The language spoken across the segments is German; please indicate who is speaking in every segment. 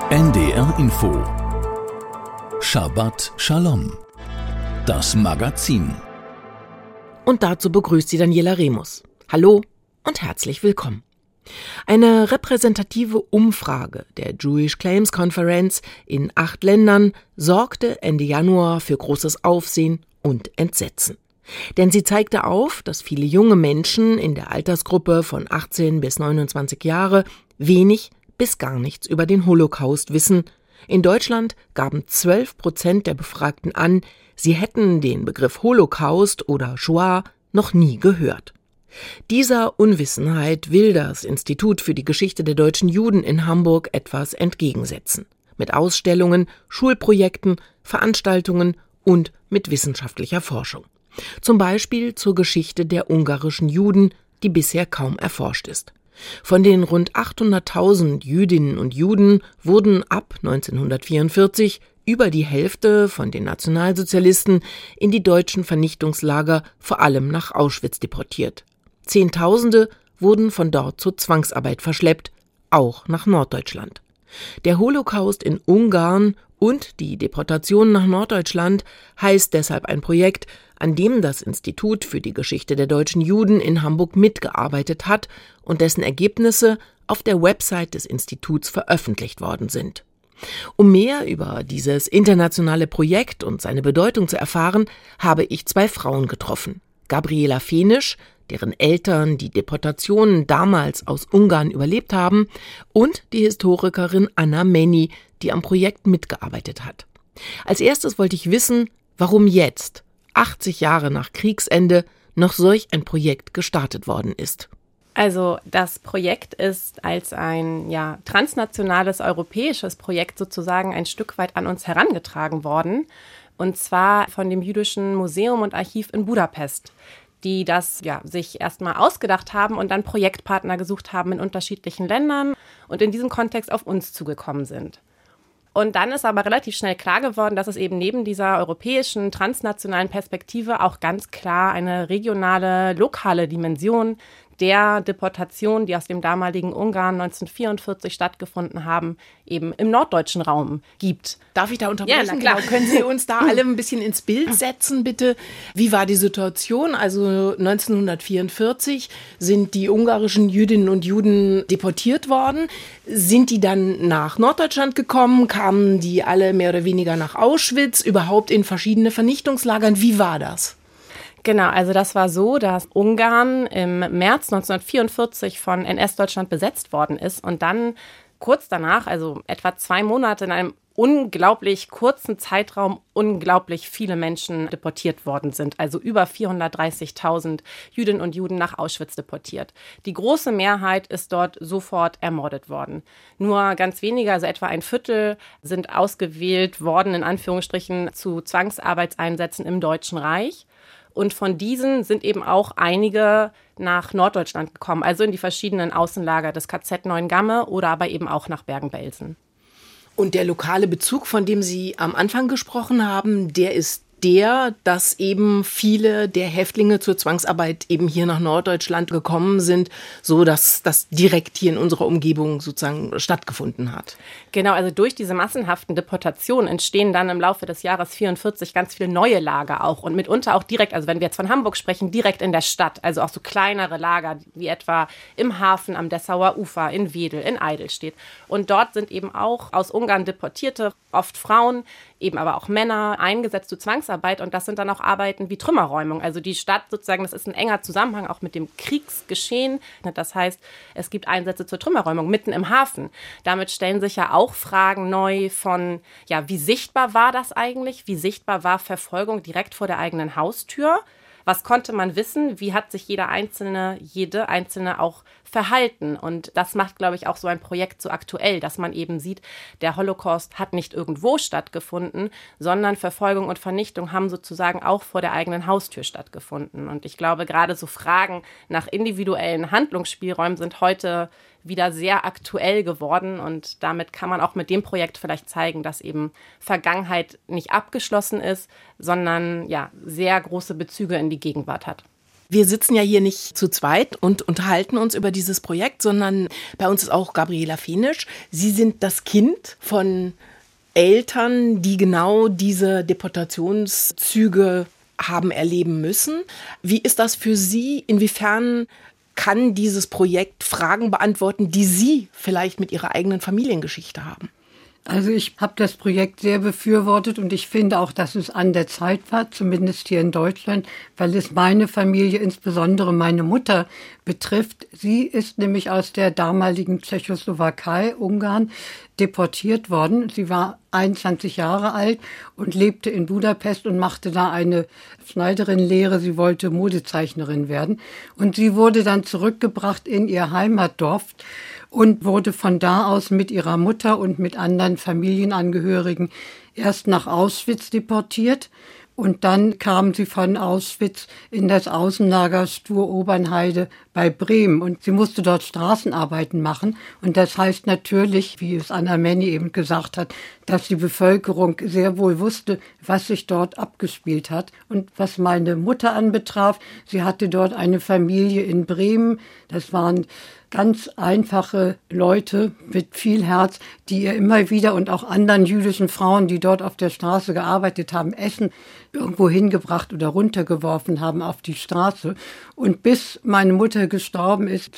Speaker 1: NDR Info Shabbat Shalom, das Magazin.
Speaker 2: Und dazu begrüßt sie Daniela Remus. Hallo und herzlich willkommen. Eine repräsentative Umfrage der Jewish Claims Conference in 8 Ländern sorgte Ende Januar für großes Aufsehen und Entsetzen. Denn sie zeigte auf, dass viele junge Menschen in der Altersgruppe von 18 bis 29 Jahre wenig bis gar nichts über den Holocaust wissen. In Deutschland gaben 12% der Befragten an, sie hätten den Begriff Holocaust oder Shoah noch nie gehört. Dieser Unwissenheit will das Institut für die Geschichte der deutschen Juden in Hamburg etwas entgegensetzen. Mit Ausstellungen, Schulprojekten, Veranstaltungen und mit wissenschaftlicher Forschung. Zum Beispiel zur Geschichte der ungarischen Juden, die bisher kaum erforscht ist. Von den rund 800.000 Jüdinnen und Juden wurden ab 1944 über die Hälfte von den Nationalsozialisten in die deutschen Vernichtungslager, vor allem nach Auschwitz, deportiert. Zehntausende wurden von dort zur Zwangsarbeit verschleppt, auch nach Norddeutschland. Der Holocaust in Ungarn und die Deportation nach Norddeutschland heißt deshalb ein Projekt, an dem das Institut für die Geschichte der deutschen Juden in Hamburg mitgearbeitet hat und dessen Ergebnisse auf der Website des Instituts veröffentlicht worden sind. Um mehr über dieses internationale Projekt und seine Bedeutung zu erfahren, habe ich 2 Frauen getroffen. Gabriela Fenisch, deren Eltern die Deportationen damals aus Ungarn überlebt haben, und die Historikerin Anna Menny, die am Projekt mitgearbeitet hat. Als erstes wollte ich wissen, warum jetzt, 80 Jahre nach Kriegsende, noch solch ein Projekt gestartet worden ist.
Speaker 3: Also das Projekt ist als ein transnationales europäisches Projekt sozusagen ein Stück weit an uns herangetragen worden. Und zwar von dem Jüdischen Museum und Archiv in Budapest, die das sich erstmal ausgedacht haben und dann Projektpartner gesucht haben in unterschiedlichen Ländern und in diesem Kontext auf uns zugekommen sind. Und dann ist aber relativ schnell klar geworden, dass es eben neben dieser europäischen, transnationalen Perspektive auch ganz klar eine regionale, lokale Dimension der Deportation, die aus dem damaligen Ungarn 1944 stattgefunden haben, eben im norddeutschen Raum gibt.
Speaker 2: Darf ich da unterbrechen?
Speaker 3: Ja, na klar.
Speaker 2: Genau. Können Sie uns da alle ein bisschen ins Bild setzen, bitte? Wie war die Situation? Also 1944 sind die ungarischen Jüdinnen und Juden deportiert worden. Sind die dann nach Norddeutschland gekommen? Kamen die alle mehr oder weniger nach Auschwitz? Überhaupt in verschiedene Vernichtungslagern? Wie war das?
Speaker 3: Genau, also das war so, dass Ungarn im März 1944 von NS-Deutschland besetzt worden ist und dann kurz danach, also etwa 2 Monate in einem unglaublich kurzen Zeitraum, unglaublich viele Menschen deportiert worden sind. Also über 430.000 Jüdinnen und Juden nach Auschwitz deportiert. Die große Mehrheit ist dort sofort ermordet worden. Nur ganz wenige, also etwa ein Viertel, sind ausgewählt worden, in Anführungsstrichen, zu Zwangsarbeitseinsätzen im Deutschen Reich. Und von diesen sind eben auch einige nach Norddeutschland gekommen, also in die verschiedenen Außenlager des KZ Neuengamme oder aber eben auch nach Bergen-Belsen.
Speaker 2: Und der lokale Bezug, von dem Sie am Anfang gesprochen haben, der ist dass eben viele der Häftlinge zur Zwangsarbeit eben hier nach Norddeutschland gekommen sind, so dass das direkt hier in unserer Umgebung sozusagen stattgefunden hat.
Speaker 3: Genau, also durch diese massenhaften Deportationen entstehen dann im Laufe des Jahres 44 ganz viele neue Lager auch und mitunter auch direkt, also wenn wir jetzt von Hamburg sprechen, direkt in der Stadt, also auch so kleinere Lager, wie etwa im Hafen am Dessauer Ufer, in Wedel, in Eidelstedt. Und dort sind eben auch aus Ungarn Deportierte, oft Frauen, eben aber auch Männer, eingesetzt zur Zwangsarbeit, und das sind dann auch Arbeiten wie Trümmerräumung. Also die Stadt sozusagen, das ist ein enger Zusammenhang auch mit dem Kriegsgeschehen. Das heißt, es gibt Einsätze zur Trümmerräumung mitten im Hafen. Damit stellen sich ja auch Fragen neu von, wie sichtbar war das eigentlich? Wie sichtbar war Verfolgung direkt vor der eigenen Haustür? Was konnte man wissen? Wie hat sich jede Einzelne auch verhalten? Und das macht, glaube ich, auch so ein Projekt so aktuell, dass man eben sieht, der Holocaust hat nicht irgendwo stattgefunden, sondern Verfolgung und Vernichtung haben sozusagen auch vor der eigenen Haustür stattgefunden. Und ich glaube, gerade so Fragen nach individuellen Handlungsspielräumen sind heute wieder sehr aktuell geworden, und damit kann man auch mit dem Projekt vielleicht zeigen, dass eben Vergangenheit nicht abgeschlossen ist, sondern sehr große Bezüge in die Gegenwart hat.
Speaker 2: Wir sitzen ja hier nicht zu zweit und unterhalten uns über dieses Projekt, sondern bei uns ist auch Gabriela Fenisch. Sie sind das Kind von Eltern, die genau diese Deportationszüge haben erleben müssen. Wie ist das für Sie? Inwiefern kann dieses Projekt Fragen beantworten, die Sie vielleicht mit Ihrer eigenen Familiengeschichte haben?
Speaker 4: Also ich habe das Projekt sehr befürwortet und ich finde auch, dass es an der Zeit war, zumindest hier in Deutschland, weil es meine Familie, insbesondere meine Mutter, betrifft. Sie ist nämlich aus der damaligen Tschechoslowakei, Ungarn, deportiert worden. Sie war 21 Jahre alt und lebte in Budapest und machte da eine Schneiderin-Lehre. Sie wollte Modezeichnerin werden. Und sie wurde dann zurückgebracht in ihr Heimatdorf und wurde von da aus mit ihrer Mutter und mit anderen Familienangehörigen erst nach Auschwitz deportiert. Und dann kam sie von Auschwitz in das Außenlager Stur-Obernheide bei Bremen. Und sie musste dort Straßenarbeiten machen. Und das heißt natürlich, wie es Anna Menny eben gesagt hat, dass die Bevölkerung sehr wohl wusste, was sich dort abgespielt hat. Und was meine Mutter anbetraf, sie hatte dort eine Familie in Bremen. Das waren ganz einfache Leute mit viel Herz, die ihr immer wieder und auch anderen jüdischen Frauen, die dort auf der Straße gearbeitet haben, Essen irgendwo hingebracht oder runtergeworfen haben auf die Straße. Und bis meine Mutter gestorben ist,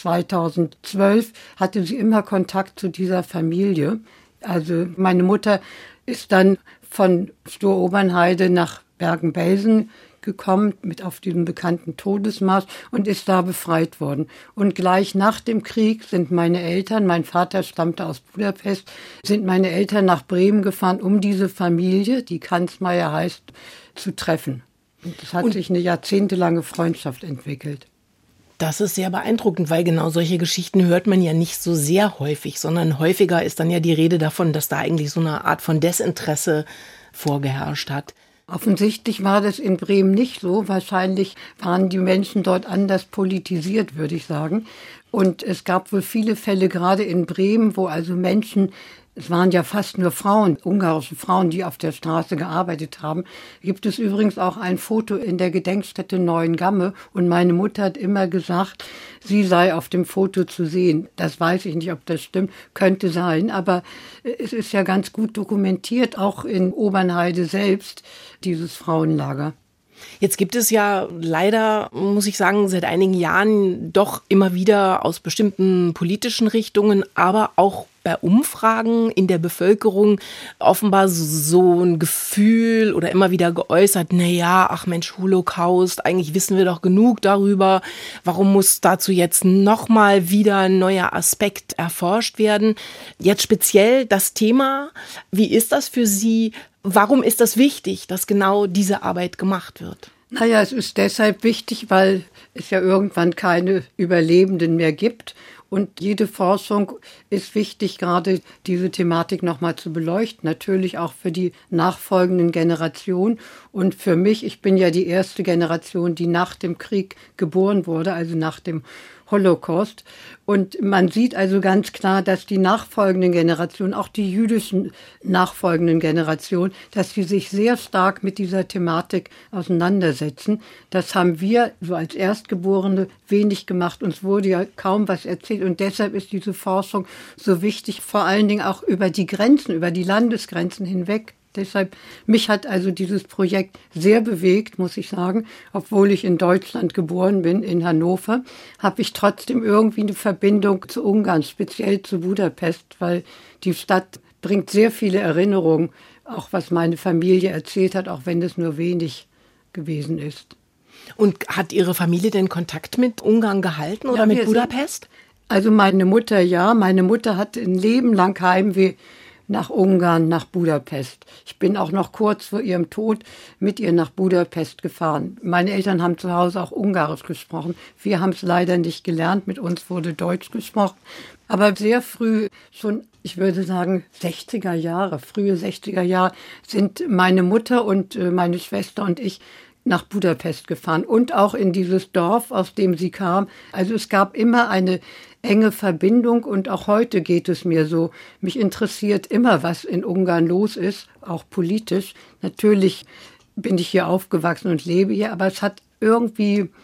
Speaker 4: 2012, hatte sie immer Kontakt zu dieser Familie. Also meine Mutter ist dann von Stur-Obernheide nach Bergen-Belsen gekommen, mit auf diesem bekannten Todesmarsch und ist da befreit worden. Und gleich nach dem Krieg sind meine Eltern, mein Vater stammte aus Budapest, sind meine Eltern nach Bremen gefahren, um diese Familie, die Kanzmeier heißt, zu treffen. Und es hat sich eine jahrzehntelange Freundschaft entwickelt.
Speaker 2: Das ist sehr beeindruckend, weil genau solche Geschichten hört man ja nicht so sehr häufig, sondern häufiger ist dann ja die Rede davon, dass da eigentlich so eine Art von Desinteresse vorgeherrscht hat.
Speaker 4: Offensichtlich war das in Bremen nicht so. Wahrscheinlich waren die Menschen dort anders politisiert, würde ich sagen. Und es gab wohl viele Fälle, gerade in Bremen, wo also Menschen, es waren ja fast nur Frauen, ungarische Frauen, die auf der Straße gearbeitet haben. Gibt es übrigens auch ein Foto in der Gedenkstätte Neuengamme. Und meine Mutter hat immer gesagt, sie sei auf dem Foto zu sehen. Das weiß ich nicht, ob das stimmt, könnte sein. Aber es ist ja ganz gut dokumentiert, auch in Obernheide selbst, dieses Frauenlager.
Speaker 2: Jetzt gibt es ja leider, muss ich sagen, seit einigen Jahren doch immer wieder aus bestimmten politischen Richtungen, aber auch bei Umfragen in der Bevölkerung offenbar so ein Gefühl oder immer wieder geäußert, ach Mensch, Holocaust, eigentlich wissen wir doch genug darüber. Warum muss dazu jetzt nochmal wieder ein neuer Aspekt erforscht werden? Jetzt speziell das Thema, wie ist das für Sie? Warum ist das wichtig, dass genau diese Arbeit gemacht wird?
Speaker 4: Naja, es ist deshalb wichtig, weil es ja irgendwann keine Überlebenden mehr gibt. Und jede Forschung ist wichtig, gerade diese Thematik nochmal zu beleuchten. Natürlich auch für die nachfolgenden Generationen. Und für mich, ich bin ja die erste Generation, die nach dem Krieg geboren wurde, also nach dem Holocaust. Und man sieht also ganz klar, dass die nachfolgenden Generationen, auch die jüdischen nachfolgenden Generationen, dass sie sich sehr stark mit dieser Thematik auseinandersetzen. Das haben wir so als Erstgeborene wenig gemacht. Uns wurde ja kaum was erzählt. Und deshalb ist diese Forschung so wichtig, vor allen Dingen auch über die Grenzen, über die Landesgrenzen hinweg. Deshalb, mich hat also dieses Projekt sehr bewegt, muss ich sagen. Obwohl ich in Deutschland geboren bin, in Hannover, habe ich trotzdem irgendwie eine Verbindung zu Ungarn, speziell zu Budapest, weil die Stadt bringt sehr viele Erinnerungen, auch was meine Familie erzählt hat, auch wenn es nur wenig gewesen ist.
Speaker 2: Und hat Ihre Familie denn Kontakt mit Ungarn gehalten oder mit Budapest?
Speaker 4: Also meine Mutter, ja. Meine Mutter hat ein Leben lang Heimweh nach Ungarn, nach Budapest. Ich bin auch noch kurz vor ihrem Tod mit ihr nach Budapest gefahren. Meine Eltern haben zu Hause auch Ungarisch gesprochen. Wir haben es leider nicht gelernt. Mit uns wurde Deutsch gesprochen. Aber sehr früh, schon, ich würde sagen, 60er Jahre, frühe 60er Jahre, sind meine Mutter und meine Schwester und ich nach Budapest gefahren und auch in dieses Dorf, aus dem sie kam. Also es gab immer eine enge Verbindung und auch heute geht es mir so. Mich interessiert immer, was in Ungarn los ist, auch politisch. Natürlich bin ich hier aufgewachsen und lebe hier, aber es hat irgendwie,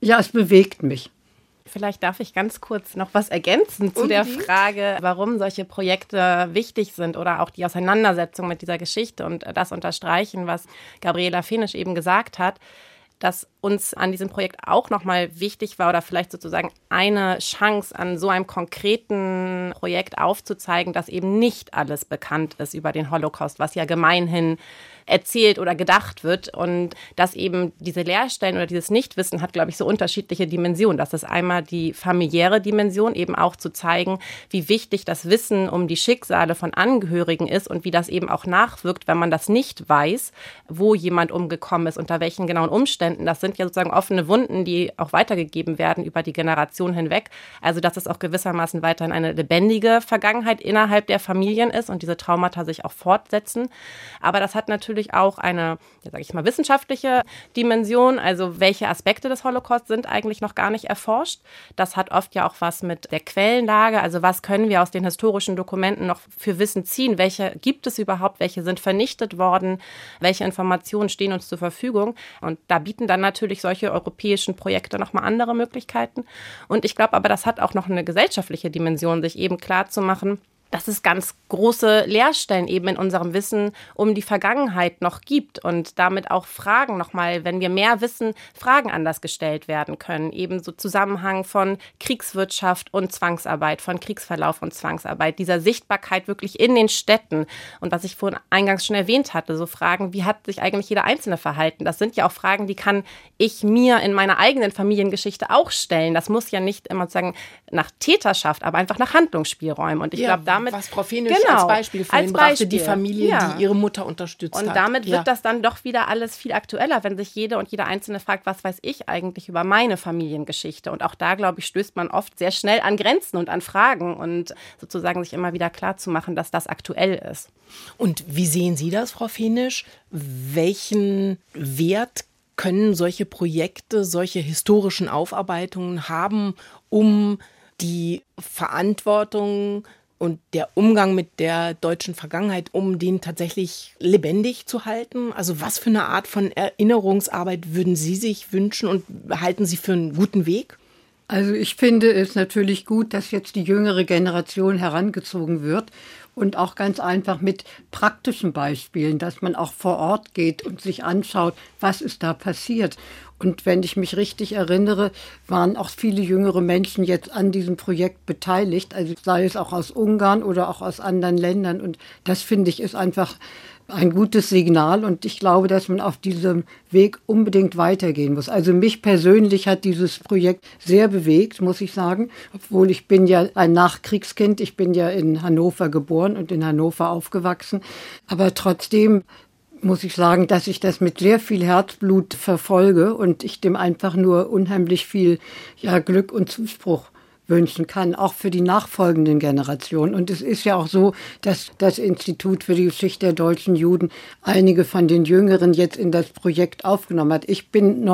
Speaker 4: Ja, es bewegt mich.
Speaker 3: Vielleicht darf ich ganz kurz noch was ergänzen zu der Frage, warum solche Projekte wichtig sind oder auch die Auseinandersetzung mit dieser Geschichte und das unterstreichen, was Gabriela Fenisch eben gesagt hat, dass uns an diesem Projekt auch nochmal wichtig war oder vielleicht sozusagen eine Chance an so einem konkreten Projekt aufzuzeigen, dass eben nicht alles bekannt ist über den Holocaust, was ja gemeinhin erzählt oder gedacht wird und dass eben diese Leerstellen oder dieses Nichtwissen hat, glaube ich, so unterschiedliche Dimensionen. Das ist einmal die familiäre Dimension, eben auch zu zeigen, wie wichtig das Wissen um die Schicksale von Angehörigen ist und wie das eben auch nachwirkt, wenn man das nicht weiß, wo jemand umgekommen ist, unter welchen genauen Umständen. Das sind ja sozusagen offene Wunden, die auch weitergegeben werden über die Generation hinweg. Also dass es auch gewissermaßen weiterhin eine lebendige Vergangenheit innerhalb der Familien ist und diese Traumata sich auch fortsetzen. Aber das hat natürlich auch eine, ja, sage ich mal, wissenschaftliche Dimension. Also welche Aspekte des Holocaust sind eigentlich noch gar nicht erforscht. Das hat oft ja auch was mit der Quellenlage. Also was können wir aus den historischen Dokumenten noch für Wissen ziehen? Welche gibt es überhaupt? Welche sind vernichtet worden? Welche Informationen stehen uns zur Verfügung? Und da bieten dann natürlich solche europäischen Projekte nochmal andere Möglichkeiten. Und ich glaube aber, das hat auch noch eine gesellschaftliche Dimension, sich eben klar zu machen, dass es ganz große Leerstellen eben in unserem Wissen um die Vergangenheit noch gibt und damit auch Fragen nochmal, wenn wir mehr wissen, Fragen anders gestellt werden können. Eben so Zusammenhang von Kriegswirtschaft und Zwangsarbeit, von Kriegsverlauf und Zwangsarbeit, dieser Sichtbarkeit wirklich in den Städten. Und was ich vorhin eingangs schon erwähnt hatte, so Fragen, wie hat sich eigentlich jeder Einzelne verhalten? Das sind ja auch Fragen, die kann ich mir in meiner eigenen Familiengeschichte auch stellen. Das muss ja nicht immer sozusagen nach Täterschaft, aber einfach nach Handlungsspielräumen. Und ich glaube, damit
Speaker 2: was Frau Fenisch als Beispiel vorhin brachte, die Familie, die ihre Mutter unterstützt hat.
Speaker 3: Und damit wird das dann doch wieder alles viel aktueller, wenn sich jede und jeder Einzelne fragt, was weiß ich eigentlich über meine Familiengeschichte? Und auch da, glaube ich, stößt man oft sehr schnell an Grenzen und an Fragen und sozusagen sich immer wieder klar zu machen, dass das aktuell ist.
Speaker 2: Und wie sehen Sie das, Frau Fenisch? Welchen Wert können solche Projekte, solche historischen Aufarbeitungen haben, um die Verantwortung und der Umgang mit der deutschen Vergangenheit, um den tatsächlich lebendig zu halten? Also was für eine Art von Erinnerungsarbeit würden Sie sich wünschen und halten Sie für einen guten Weg?
Speaker 4: Also ich finde es natürlich gut, dass jetzt die jüngere Generation herangezogen wird und auch ganz einfach mit praktischen Beispielen, dass man auch vor Ort geht und sich anschaut, was ist da passiert. Und wenn ich mich richtig erinnere, waren auch viele jüngere Menschen jetzt an diesem Projekt beteiligt, also sei es auch aus Ungarn oder auch aus anderen Ländern. Und das, finde ich, ist einfach ein gutes Signal. Und ich glaube, dass man auf diesem Weg unbedingt weitergehen muss. Also mich persönlich hat dieses Projekt sehr bewegt, muss ich sagen. Obwohl ich bin ja ein Nachkriegskind. Ich bin ja in Hannover geboren und in Hannover aufgewachsen. Aber trotzdem muss ich sagen, dass ich das mit sehr viel Herzblut verfolge und ich dem einfach nur unheimlich viel Glück und Zuspruch wünschen kann, auch für die nachfolgenden Generationen. Und es ist ja auch so, dass das Institut für die Geschichte der deutschen Juden einige von den Jüngeren jetzt in das Projekt aufgenommen hat. Ich bin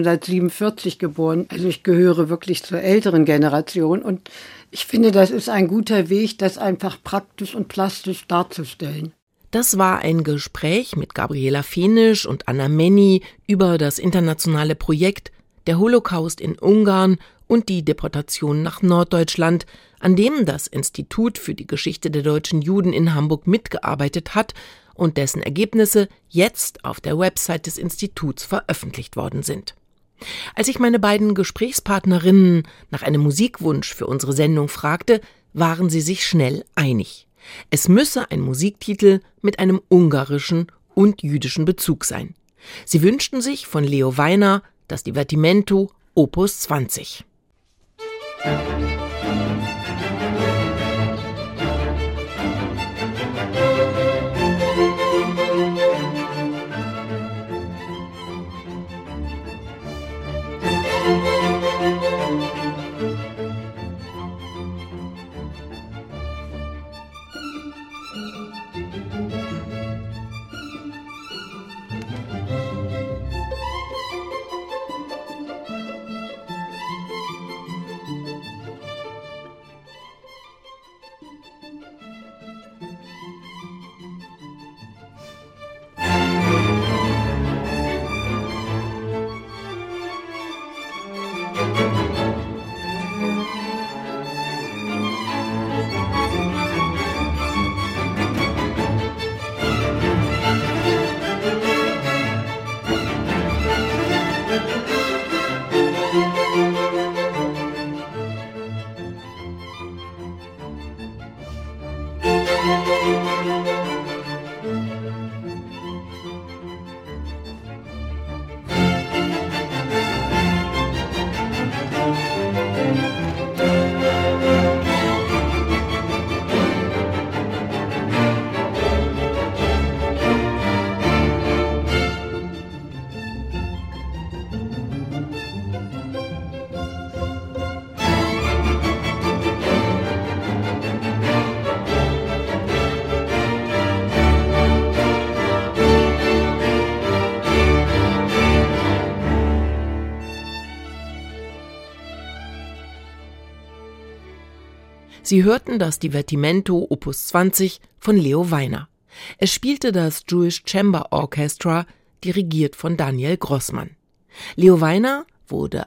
Speaker 4: 1947 geboren, also ich gehöre wirklich zur älteren Generation und ich finde, das ist ein guter Weg, das einfach praktisch und plastisch darzustellen.
Speaker 2: Das war ein Gespräch mit Gabriela Fenisch und Anna Menny über das internationale Projekt Der Holocaust in Ungarn und die Deportation nach Norddeutschland, an dem das Institut für die Geschichte der deutschen Juden in Hamburg mitgearbeitet hat und dessen Ergebnisse jetzt auf der Website des Instituts veröffentlicht worden sind. Als ich meine beiden Gesprächspartnerinnen nach einem Musikwunsch für unsere Sendung fragte, waren sie sich schnell einig. Es müsse ein Musiktitel mit einem ungarischen und jüdischen Bezug sein. Sie wünschten sich von Leo Weiner das Divertimento Opus 20. Sie hörten das Divertimento Opus 20 von Leo Weiner. Es spielte das Jewish Chamber Orchestra, dirigiert von Daniel Grossmann. Leo Weiner wurde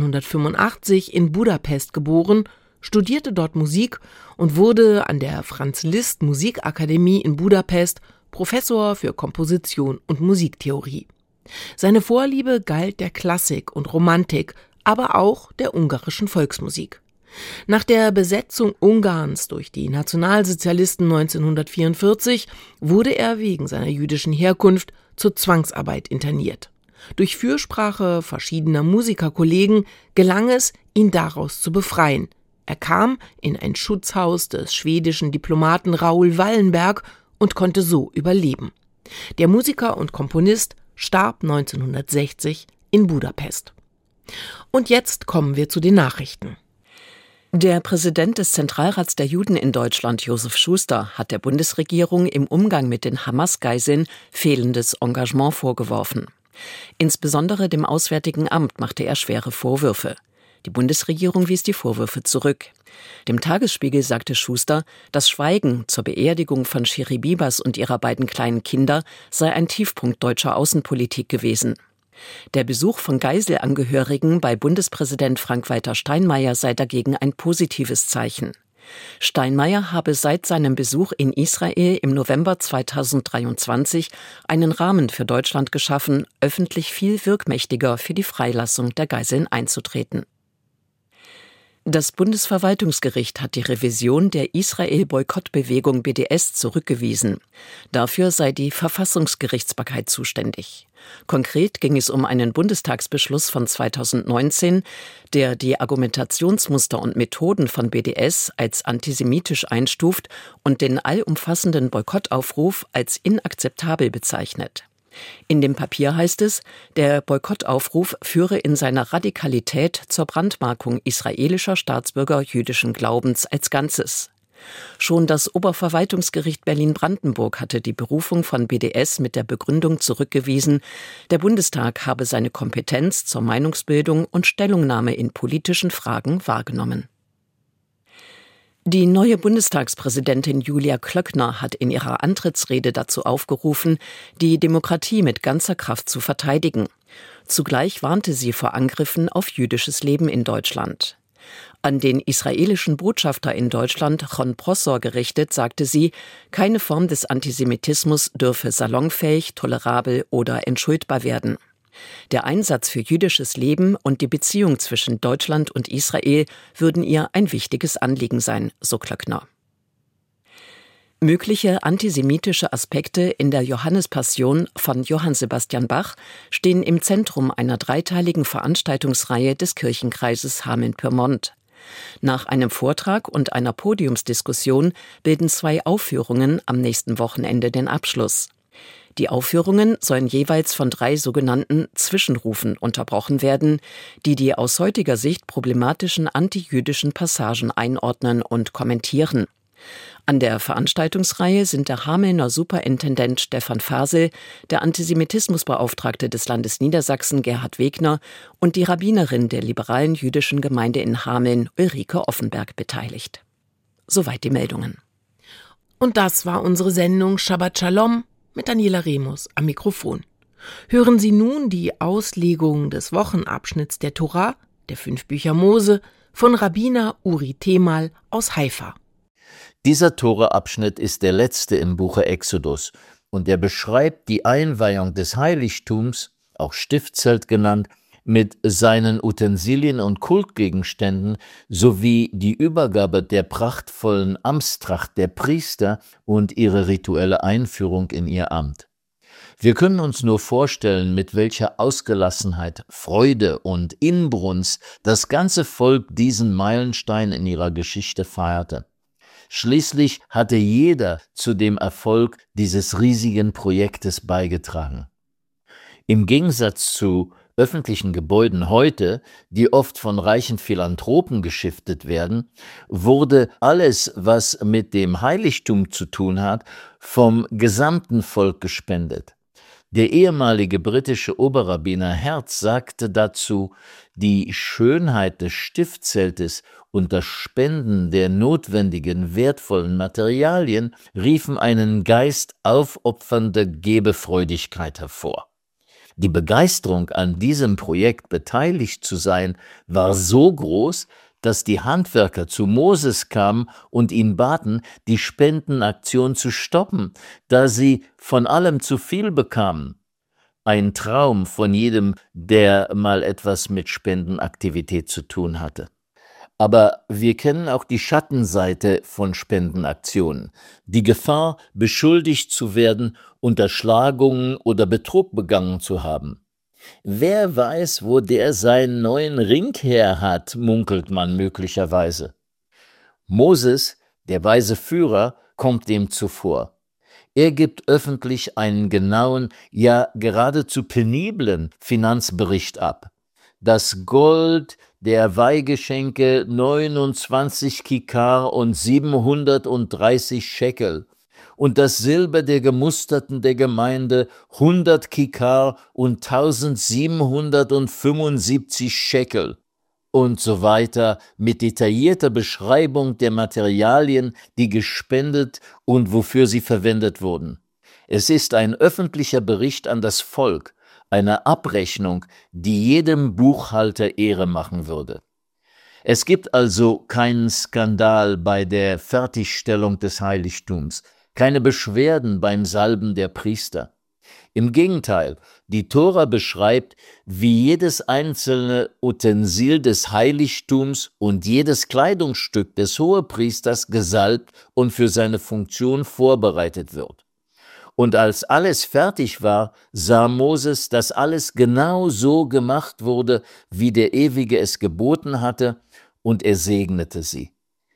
Speaker 2: 1885 in Budapest geboren, studierte dort Musik und wurde an der Franz-Liszt-Musikakademie in Budapest Professor für Komposition und Musiktheorie. Seine Vorliebe galt der Klassik und Romantik, aber auch der ungarischen Volksmusik. Nach der Besetzung Ungarns durch die Nationalsozialisten 1944 wurde er wegen seiner jüdischen Herkunft zur Zwangsarbeit interniert. Durch Fürsprache verschiedener Musikerkollegen gelang es, ihn daraus zu befreien. Er kam in ein Schutzhaus des schwedischen Diplomaten Raoul Wallenberg und konnte so überleben. Der Musiker und Komponist starb 1960 in Budapest. Und jetzt kommen wir zu den Nachrichten.
Speaker 5: Der Präsident des Zentralrats der Juden in Deutschland, Josef Schuster, hat der Bundesregierung im Umgang mit den Hamas-Geiseln fehlendes Engagement vorgeworfen. Insbesondere dem Auswärtigen Amt machte er schwere Vorwürfe. Die Bundesregierung wies die Vorwürfe zurück. Dem Tagesspiegel sagte Schuster, das Schweigen zur Beerdigung von Shiri Bibas und ihrer beiden kleinen Kinder sei ein Tiefpunkt deutscher Außenpolitik gewesen. Der Besuch von Geiselangehörigen bei Bundespräsident Frank-Walter Steinmeier sei dagegen ein positives Zeichen. Steinmeier habe seit seinem Besuch in Israel im November 2023 einen Rahmen für Deutschland geschaffen, öffentlich viel wirkmächtiger für die Freilassung der Geiseln einzutreten. Das Bundesverwaltungsgericht hat die Revision der Israel-Boykottbewegung BDS zurückgewiesen. Dafür sei die Verfassungsgerichtsbarkeit zuständig. Konkret ging es um einen Bundestagsbeschluss von 2019, der die Argumentationsmuster und Methoden von BDS als antisemitisch einstuft und den allumfassenden Boykottaufruf als inakzeptabel bezeichnet. In dem Papier heißt es, der Boykottaufruf führe in seiner Radikalität zur Brandmarkung israelischer Staatsbürger jüdischen Glaubens als Ganzes. Schon das Oberverwaltungsgericht Berlin-Brandenburg hatte die Berufung von BDS mit der Begründung zurückgewiesen, der Bundestag habe seine Kompetenz zur Meinungsbildung und Stellungnahme in politischen Fragen wahrgenommen. Die neue Bundestagspräsidentin Julia Klöckner hat in ihrer Antrittsrede dazu aufgerufen, die Demokratie mit ganzer Kraft zu verteidigen. Zugleich warnte sie vor Angriffen auf jüdisches Leben in Deutschland. An den israelischen Botschafter in Deutschland, Ron Prosor, gerichtet, sagte sie, keine Form des Antisemitismus dürfe salonfähig, tolerabel oder entschuldbar werden. Der Einsatz für jüdisches Leben und die Beziehung zwischen Deutschland und Israel würden ihr ein wichtiges Anliegen sein, so Klöckner. Mögliche antisemitische Aspekte in der Johannespassion von Johann Sebastian Bach stehen im Zentrum einer dreiteiligen Veranstaltungsreihe des Kirchenkreises Hameln-Pyrmont. Nach einem Vortrag und einer Podiumsdiskussion bilden 2 Aufführungen am nächsten Wochenende den Abschluss. Die Aufführungen sollen jeweils von 3 sogenannten Zwischenrufen unterbrochen werden, die die aus heutiger Sicht problematischen antijüdischen Passagen einordnen und kommentieren. An der Veranstaltungsreihe sind der Hamelner Superintendent Stefan Fasel, der Antisemitismusbeauftragte des Landes Niedersachsen Gerhard Wegner und die Rabbinerin der liberalen jüdischen Gemeinde in Hameln Ulrike Offenberg beteiligt. Soweit die Meldungen.
Speaker 2: Und das war unsere Sendung Shabbat Shalom mit Daniela Remus am Mikrofon. Hören Sie nun die Auslegung des Wochenabschnitts der Tora, der 5 Bücher Mose, von Rabbiner Uri Temal aus Haifa.
Speaker 6: Dieser Tora-Abschnitt ist der letzte im Buche Exodus und er beschreibt die Einweihung des Heiligtums, auch Stiftzelt genannt, Mit seinen Utensilien und Kultgegenständen sowie die Übergabe der prachtvollen Amtstracht der Priester und ihre rituelle Einführung in ihr Amt. Wir können uns nur vorstellen, mit welcher Ausgelassenheit, Freude und Inbrunst das ganze Volk diesen Meilenstein in ihrer Geschichte feierte. Schließlich hatte jeder zu dem Erfolg dieses riesigen Projektes beigetragen. Im Gegensatz zu öffentlichen Gebäuden heute, die oft von reichen Philanthropen geschiftet werden, wurde alles, was mit dem Heiligtum zu tun hat, vom gesamten Volk gespendet. Der ehemalige britische Oberrabbiner Herz sagte dazu, die Schönheit des Stiftzeltes und das Spenden der notwendigen wertvollen Materialien riefen einen Geist aufopfernder Gebefreudigkeit hervor. Die Begeisterung, an diesem Projekt beteiligt zu sein, war so groß, dass die Handwerker zu Moses kamen und ihn baten, die Spendenaktion zu stoppen, da sie von allem zu viel bekamen. Ein Traum von jedem, der mal etwas mit Spendenaktivität zu tun hatte. Aber wir kennen auch die Schattenseite von Spendenaktionen. Die Gefahr, beschuldigt zu werden, Unterschlagungen oder Betrug begangen zu haben. Wer weiß, wo der seinen neuen Ring her hat, munkelt man möglicherweise. Moses, der weise Führer, kommt dem zuvor. Er gibt öffentlich einen genauen, ja geradezu peniblen Finanzbericht ab. Das Gold der Weihgeschenke 29 Kikar und 730 Schekel und das Silber der Gemusterten der Gemeinde 100 Kikar und 1775 Schekel und so weiter mit detaillierter Beschreibung der Materialien, die gespendet und wofür sie verwendet wurden. Es ist ein öffentlicher Bericht an das Volk, eine Abrechnung, die jedem Buchhalter Ehre machen würde. Es gibt also keinen Skandal bei der Fertigstellung des Heiligtums, keine Beschwerden beim Salben der Priester. Im Gegenteil, die Tora beschreibt, wie jedes einzelne Utensil des Heiligtums und jedes Kleidungsstück des Hohepriesters gesalbt und für seine Funktion vorbereitet wird. Und als alles fertig war, sah Moses, dass alles genau so gemacht wurde, wie der Ewige es geboten hatte, und er segnete sie.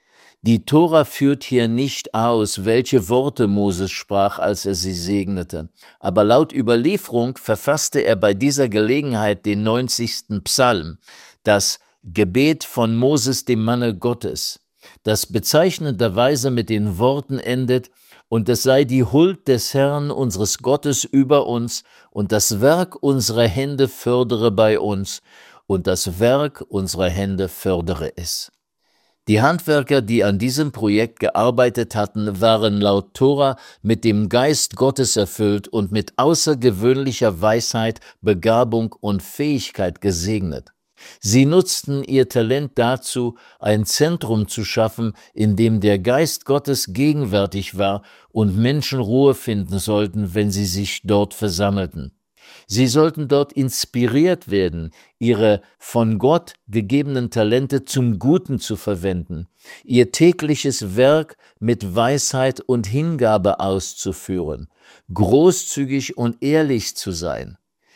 Speaker 6: Die Tora führt hier nicht aus, welche Worte Moses sprach, als er sie segnete, aber laut Überlieferung verfasste er bei dieser Gelegenheit den 90. Psalm, das Gebet von Moses, dem Manne Gottes, das bezeichnenderweise mit den Worten endet: Und es sei die Huld des Herrn, unseres Gottes, über uns, und das Werk unserer Hände fördere bei uns, und das Werk unserer Hände fördere es. Die Handwerker, die an diesem Projekt gearbeitet hatten, waren laut Tora mit dem Geist Gottes erfüllt und mit außergewöhnlicher Weisheit, Begabung und Fähigkeit gesegnet. Sie nutzten ihr Talent dazu, ein Zentrum zu schaffen, in dem der Geist Gottes gegenwärtig war und Menschen Ruhe finden sollten, wenn sie sich dort versammelten. Sie sollten dort inspiriert werden, ihre von Gott gegebenen Talente zum Guten zu verwenden, ihr tägliches Werk mit Weisheit und Hingabe auszuführen, großzügig und ehrlich zu sein.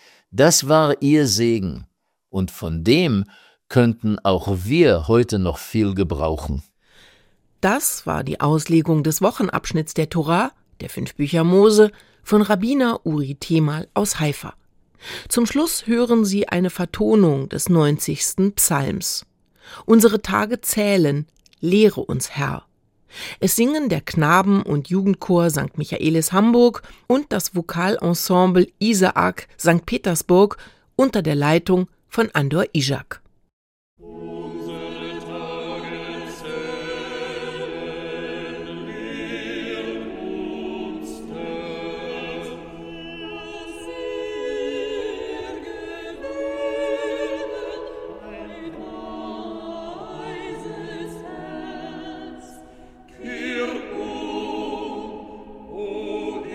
Speaker 6: Das war ihr Segen. Und von dem könnten auch wir heute noch viel gebrauchen.
Speaker 2: Das war die Auslegung des Wochenabschnitts der Tora, der 5 Bücher Mose, von Rabbiner Uri Themal aus Haifa. Zum Schluss hören Sie eine Vertonung des 90. Psalms. Unsere Tage zählen, lehre uns Herr. Es singen der Knaben- und Jugendchor St. Michaelis Hamburg und das Vokalensemble Isaak St. Petersburg unter der Leitung von Andor Ijak.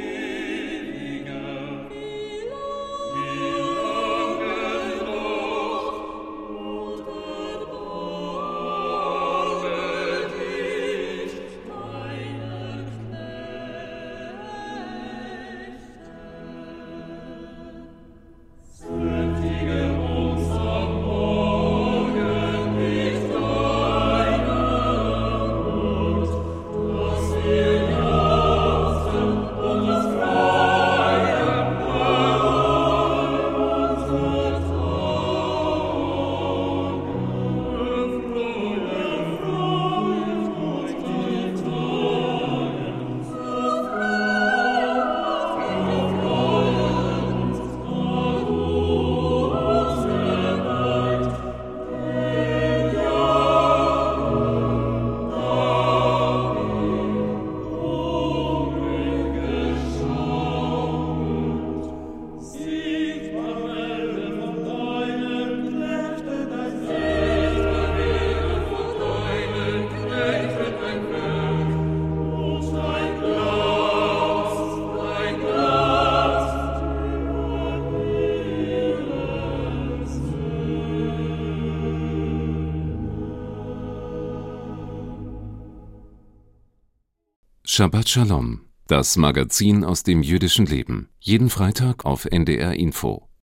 Speaker 7: Oh Shabbat Shalom, das Magazin aus dem jüdischen Leben. Jeden Freitag auf NDR Info.